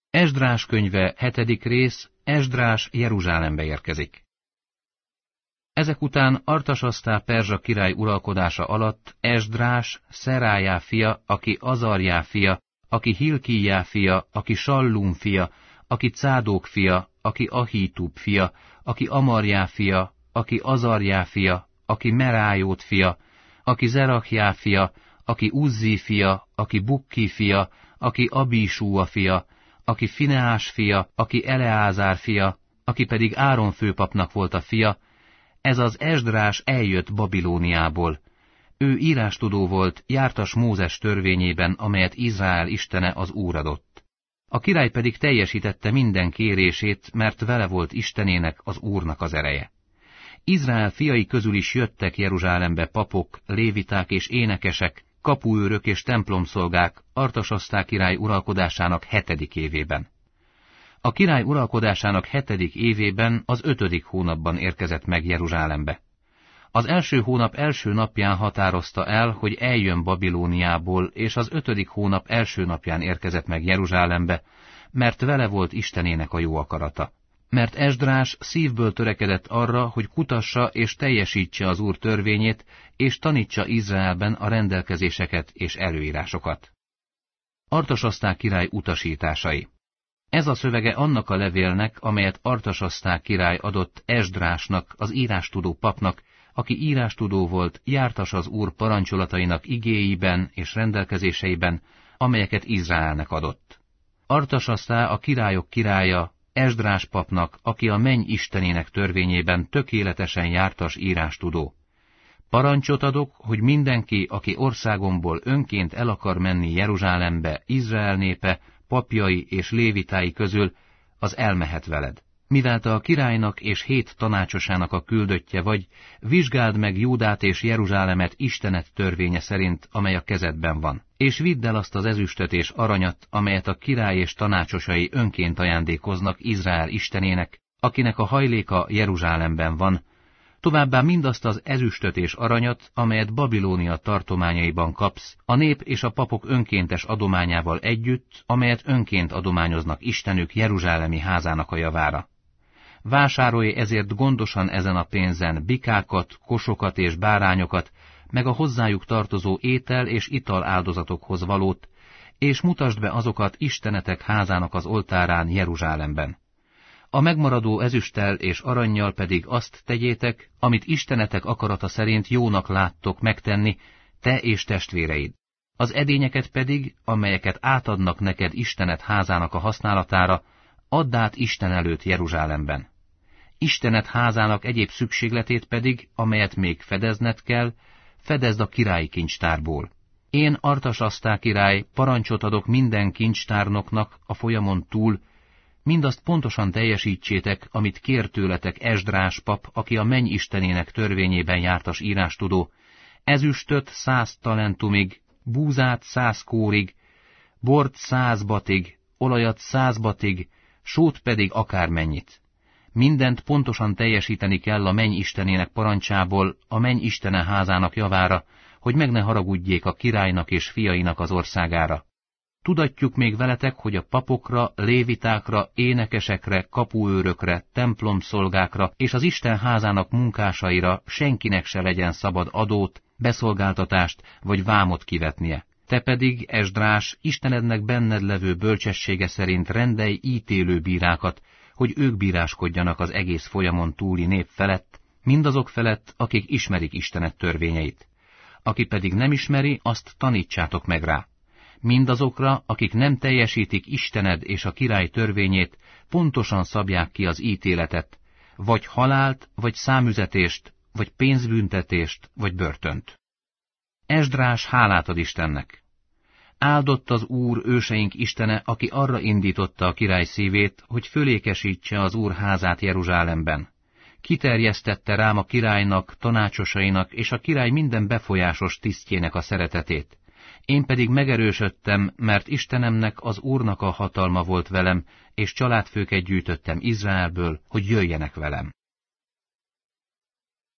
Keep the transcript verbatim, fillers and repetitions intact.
Esdrás könyve, hetedik rész, Esdrás Jeruzsálembe érkezik. Ezek után Artasasztá perzsa király uralkodása alatt Esdrás, Szerájá fia, aki Azarjá fia, aki Hilkíjá fia, aki Sallum fia, aki Cádók fia, aki Ahítub fia, aki Amarjá fia, aki Azarjá fia, aki Merájót fia, aki Zerachjá fia, aki Uzzi fia, aki Bukki fia, aki Abísúa fia, aki Fineás fia, aki Eleázár fia, aki pedig Áron főpapnak volt a fia, ez az Esdrás eljött Babilóniából. Ő írástudó volt, jártas Mózes törvényében, amelyet Izrael istene az Úr adott. A király pedig teljesítette minden kérését, mert vele volt Istenének, az Úrnak az ereje. Izrael fiai közül is jöttek Jeruzsálembe papok, léviták és énekesek, kapuőrök és templomszolgák Artasasztá király uralkodásának hetedik évében. A király uralkodásának hetedik évében az ötödik hónapban érkezett meg Jeruzsálembe. Az első hónap első napján határozta el, hogy eljön Babilóniából, és az ötödik hónap első napján érkezett meg Jeruzsálembe, mert vele volt Istenének a jó akarata. Mert Esdrás szívből törekedett arra, hogy kutassa és teljesítse az Úr törvényét, és tanítsa Izraelben a rendelkezéseket és előírásokat. Artasasztá király utasításai. Ez a szövege annak a levélnek, amelyet Artasasztá király adott Esdrásnak, az írástudó papnak, aki írástudó volt, jártas az Úr parancsolatainak igéiben és rendelkezéseiben, amelyeket Izraelnek adott. Artasasztá a királyok királya, Esdrás papnak, aki a menny istenének törvényében tökéletesen jártas írástudó. Parancsot adok, hogy mindenki, aki országomból önként el akar menni Jeruzsálembe, Izrael népe, papjai és lévitái közül, az elmehet veled. Mivel te a királynak és hét tanácsosának a küldöttje vagy, vizsgáld meg Júdát és Jeruzsálemet Istenet törvénye szerint, amely a kezedben van, és vidd el azt az ezüstöt és aranyat, amelyet a király és tanácsosai önként ajándékoznak Izrael istenének, akinek a hajléka Jeruzsálemben van, továbbá mindazt az ezüstöt és aranyat, amelyet Babilónia tartományaiban kapsz, a nép és a papok önkéntes adományával együtt, amelyet önként adományoznak Istenük Jeruzsálemi házának a javára. Vásárolj ezért gondosan ezen a pénzen bikákat, kosokat és bárányokat, meg a hozzájuk tartozó étel és ital áldozatokhoz valót, és mutasd be azokat Istenetek házának az oltárán Jeruzsálemben. A megmaradó ezüsttel és arannyal pedig azt tegyétek, amit Istenetek akarata szerint jónak láttok megtenni, te és testvéreid. Az edényeket pedig, amelyeket átadnak neked Istenet házának a használatára, add át Isten előtt Jeruzsálemben. Istenet házának egyéb szükségletét pedig, amelyet még fedezned kell, fedezd a királyi kincstárból. Én, Artasasztá király, parancsot adok minden kincstárnoknak a folyamon túl, mindazt pontosan teljesítsétek, amit kér tőletek Esdrás pap, aki a menny istenének törvényében jártas írástudó, ezüstöt száz talentumig, búzát száz kórig, bort száz batig, olajat száz batig, sót pedig akármennyit. Mindent pontosan teljesíteni kell a menny istenének parancsából, a menny istene házának javára, hogy meg ne haragudjék a királynak és fiainak az országára. Tudatjuk még veletek, hogy a papokra, lévitákra, énekesekre, kapuőrökre, templomszolgákra és az Isten házának munkásaira senkinek se legyen szabad adót, beszolgáltatást vagy vámot kivetnie. Te pedig, Esdrás, Istenednek benned levő bölcsessége szerint rendelj ítélő bírákat, hogy ők bíráskodjanak az egész folyamon túli nép felett, mindazok felett, akik ismerik Istenet törvényeit. Aki pedig nem ismeri, azt tanítsátok meg rá. Mindazokra, akik nem teljesítik Istened és a király törvényét, pontosan szabják ki az ítéletet, vagy halált, vagy számüzetést, vagy pénzbüntetést, vagy börtönt. Esdrás hálát ad Istennek. Áldott az Úr őseink Istene, aki arra indította a király szívét, hogy fölékesítse az Úr házát Jeruzsálemben. Kiterjesztette rám a királynak, tanácsosainak és a király minden befolyásos tisztjének a szeretetét. Én pedig megerősödtem, mert Istenemnek, az Úrnak a hatalma volt velem, és családfőket gyűjtöttem Izraelből, hogy jöjjenek velem.